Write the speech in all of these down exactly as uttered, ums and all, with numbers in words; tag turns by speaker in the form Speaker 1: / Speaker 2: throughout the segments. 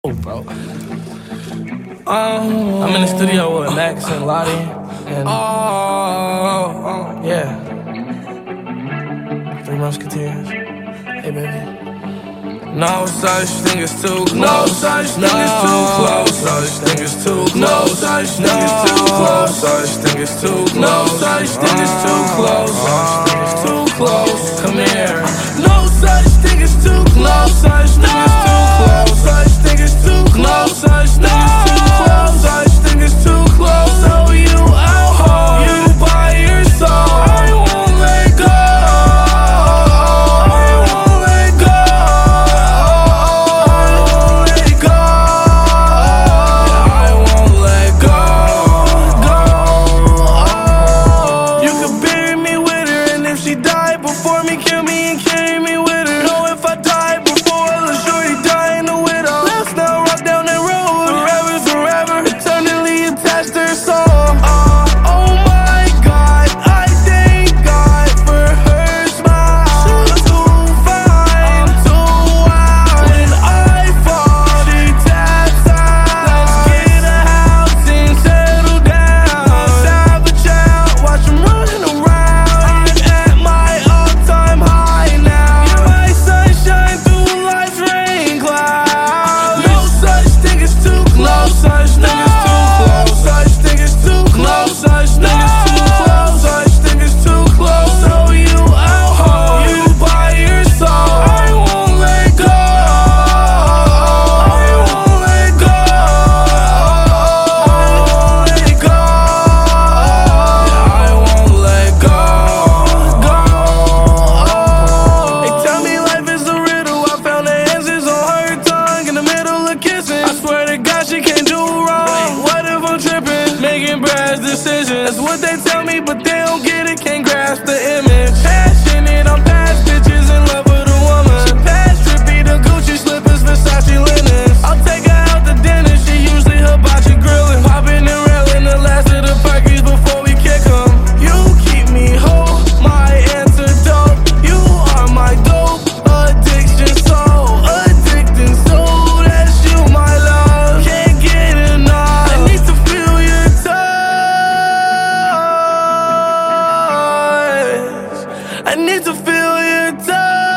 Speaker 1: Oh, bro. Um, I'm in the studio with Max and Lottie, and oh, yeah, Three Musketeers. Hey, baby. No such thing as too close. No such thing as too close. Such thing as too close. No such thing as too close. Such thing as too close. No such thing as too close. Such thing as too close. Come here. No such thing as too close. Such thing as too close. Such thing as too close. Such thing as too close. Such thing as too close. So you out home. You by your soul. I won't let go. I won't let go. I won't let go. I won't let go. Go. You could bury me with her, and if she died before me, kill me and carry me with her. No, if I die before her, let shorty die in the widow. Let's not rock down that road. Forever, forever, eternally attached to her soul. Uh, oh my God, I thank God for her smile. She's too fine, I'm too wild. When I fall, she taps out. Let's get a house and settle down. Let's have a child, watch him running around. I'm at my all-time high now. You're my sunshine through life's rain clouds. No such thing as too close. Such thing as too close. Such thing as too close. Such thing as too close. Such thing as too close. So you out home. You by your soul. I won't let go. I won't let go. I won't let go. I won't let go. Go. They tell me life is a riddle. I found the answers on her tongue in the middle of kissing. I swear to God she can't do wrong. What if I'm tripping? Making brash decisions. That's what they tell me, but they don't get it. Can't grasp the image. Passionate, I'm past bitches, in love with a woman. She past trippy, the Gucci slippers, Versace linens. I'll take her out to dinner. She usually hibachi grilling, popping and railing the last of the perkies before we kick 'em. You keep me whole, my antidote. You are my dope addiction, so addicting, so that's you, my love. Can't get enough. I need to feel your touch. I need to feel your touch.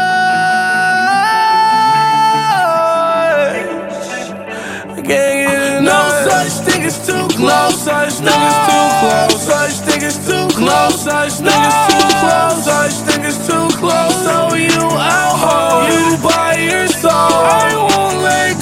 Speaker 1: I can't get enough. No such thing as too close. Such thing as too close. Such thing as too close. Such thing as too close. Such thing as too close. So you out home. You by your soul. I won't let